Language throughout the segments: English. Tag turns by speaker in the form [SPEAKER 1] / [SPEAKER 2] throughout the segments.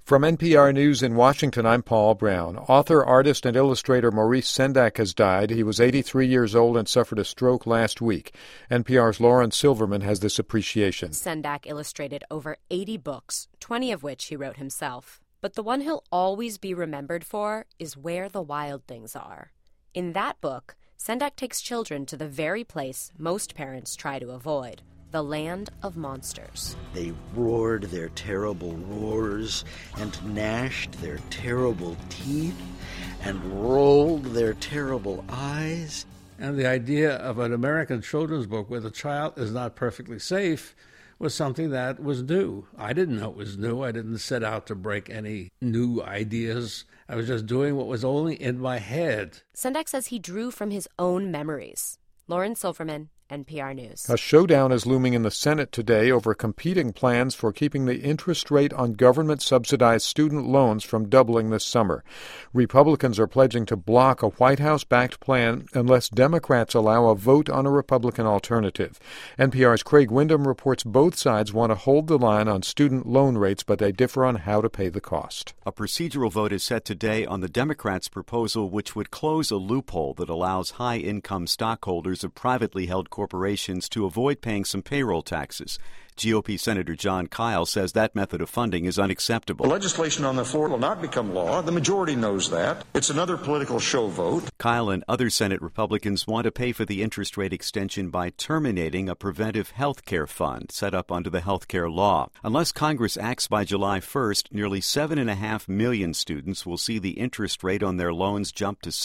[SPEAKER 1] From NPR News in Washington, I'm Paul Brown. Author, artist, and illustrator Maurice Sendak has died. He was 83 years old and suffered a stroke last week. NPR's Lauren Silverman has this appreciation.
[SPEAKER 2] Sendak illustrated over 80 books, 20 of which he wrote himself. But the one he'll always be remembered for is Where the Wild Things Are. In that book, Sendak takes children to the very place most parents try to avoid. The land of monsters.
[SPEAKER 3] They roared their terrible roars and gnashed their terrible teeth and rolled their terrible eyes.
[SPEAKER 4] And the idea of an American children's book where the child is not perfectly safe was something that was new. I didn't know it was new. I didn't set out to break any new ideas. I was just doing what was only in my head.
[SPEAKER 2] Sendak says he drew from his own memories. Lauren Silverman, NPR News.
[SPEAKER 1] A showdown is looming in the Senate today over competing plans for keeping the interest rate on government-subsidized student loans from doubling this summer. Republicans are pledging to block a White House-backed plan unless Democrats allow a vote on a Republican alternative. NPR's Craig Windham reports both sides want to hold the line on student loan rates, but they differ on how to pay the cost.
[SPEAKER 5] A procedural vote is set today on the Democrats' proposal, which would close a loophole that allows high-income stockholders of privately held corporations to avoid paying some payroll taxes. GOP Senator Jon Kyl says that method of funding is unacceptable.
[SPEAKER 6] The legislation on the floor will not become law. The majority knows that. It's another political show vote.
[SPEAKER 5] Kyl and other Senate Republicans want to pay for the interest rate extension by terminating a preventive health care fund set up under the health care law. Unless Congress acts by July 1st, nearly 7.5 million students will see the interest rate on their loans jump to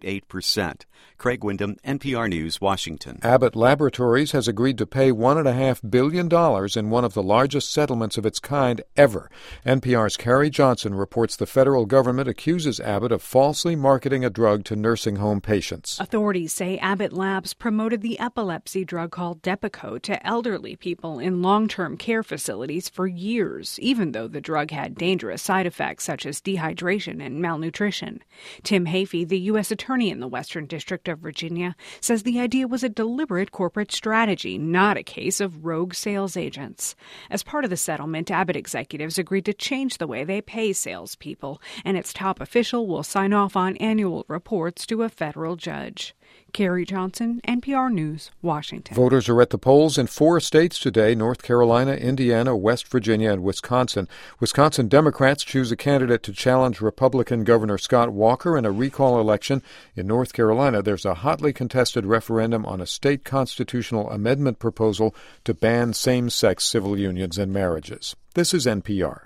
[SPEAKER 5] 6.8%. Craig Windham, NPR News, Washington.
[SPEAKER 1] Abbott Laboratories has agreed to pay $1.5 billion in one of the largest settlements of its kind ever. NPR's Carrie Johnson reports the federal government accuses Abbott of falsely marketing a drug to nursing home patients.
[SPEAKER 7] Authorities say Abbott Labs promoted the epilepsy drug called Depakote to elderly people in long-term care facilities for years, even though the drug had dangerous side effects such as dehydration and malnutrition. Tim Hafey, the U.S. Attorney in the Western District of Virginia, says the idea was a deliberate corporate strategy, not a case of rogue sales agents. As part of the settlement, Abbott executives agreed to change the way they pay salespeople, and its top official will sign off on annual reports to a federal judge. Carrie Johnson, NPR News, Washington.
[SPEAKER 1] Voters are at the polls in 4 states today: North Carolina, Indiana, West Virginia, and Wisconsin. Wisconsin Democrats choose a candidate to challenge Republican Governor Scott Walker in a recall election. In North Carolina, there's a hotly contested referendum on a state constitutional amendment proposal to ban same-sex civil unions and marriages. This is NPR.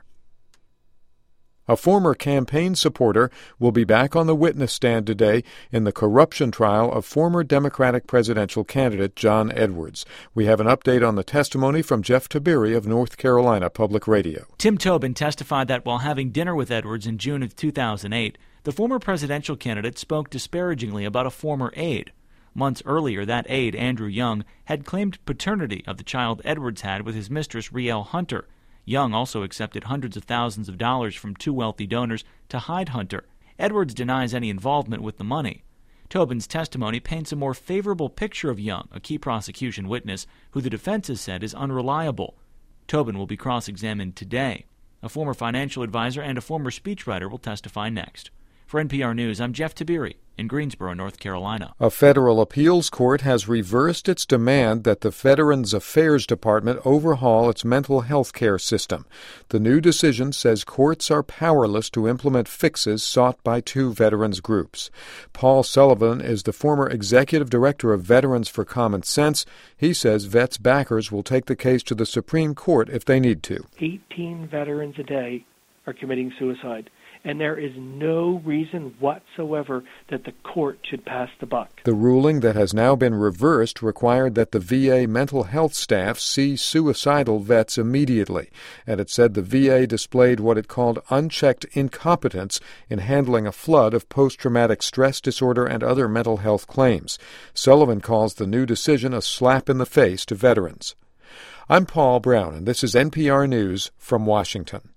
[SPEAKER 1] A former campaign supporter will be back on the witness stand today in the corruption trial of former Democratic presidential candidate John Edwards. We have an update on the testimony from Jeff Tiberi of North Carolina Public Radio.
[SPEAKER 8] Tim Tobin testified that while having dinner with Edwards in June of 2008, the former presidential candidate spoke disparagingly about a former aide. Months earlier, that aide, Andrew Young, had claimed paternity of the child Edwards had with his mistress, Rielle Hunter. Young also accepted hundreds of thousands of dollars from 2 wealthy donors to hide Hunter. Edwards denies any involvement with the money. Tobin's testimony paints a more favorable picture of Young, a key prosecution witness, who the defense has said is unreliable. Tobin will be cross-examined today. A former financial advisor and a former speechwriter will testify next. For NPR News, I'm Jeff Tiberi in Greensboro, North Carolina.
[SPEAKER 1] A federal appeals court has reversed its demand that the Veterans Affairs Department overhaul its mental health care system. The new decision says courts are powerless to implement fixes sought by 2 veterans groups. Paul Sullivan is the former executive director of Veterans for Common Sense. He says vets' backers will take the case to the Supreme Court if they need to.
[SPEAKER 9] 18 veterans a day are committing suicide. And there is no reason whatsoever that the court should pass the buck.
[SPEAKER 1] The ruling that has now been reversed required that the VA mental health staff see suicidal vets immediately, and it said the VA displayed what it called unchecked incompetence in handling a flood of post-traumatic stress disorder and other mental health claims. Sullivan calls the new decision a slap in the face to veterans. I'm Paul Brown, and this is NPR News from Washington.